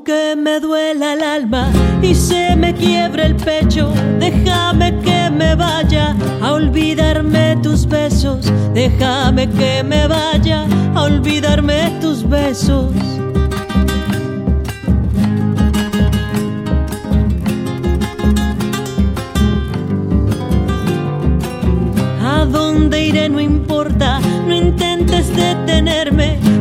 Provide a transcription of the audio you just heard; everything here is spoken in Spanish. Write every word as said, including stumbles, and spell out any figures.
aunque me duela el alma y se me quiebre el pecho, déjame que me vaya a olvidarme tus besos, déjame que me vaya a olvidarme tus besos. ¿A dónde iré? No importa, no intentes detenerme,